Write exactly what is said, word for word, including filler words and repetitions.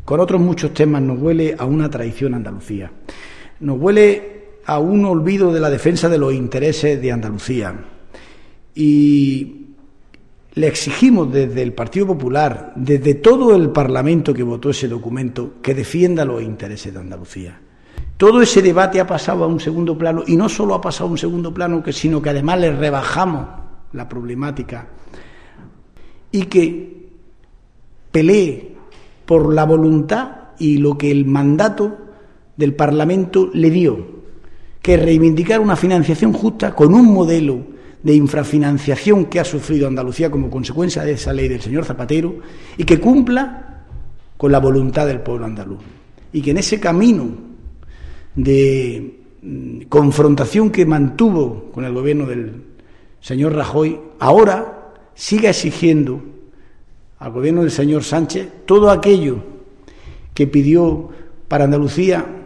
con otros muchos temas, nos huele a una traición a Andalucía. Nos huele a un olvido de la defensa de los intereses de Andalucía. Y le exigimos desde el Partido Popular, desde todo el Parlamento que votó ese documento, que defienda los intereses de Andalucía. Todo ese debate ha pasado a un segundo plano, y no solo ha pasado a un segundo plano, sino que además le rebajamos la problemática y que pelee por la voluntad y lo que el mandato del Parlamento le dio, que es reivindicar una financiación justa con un modelo de infrafinanciación que ha sufrido Andalucía como consecuencia de esa ley del señor Zapatero, y que cumpla con la voluntad del pueblo andaluz, y que en ese camino de confrontación que mantuvo con el gobierno del señor Rajoy, ahora siga exigiendo al gobierno del señor Sánchez todo aquello que pidió para Andalucía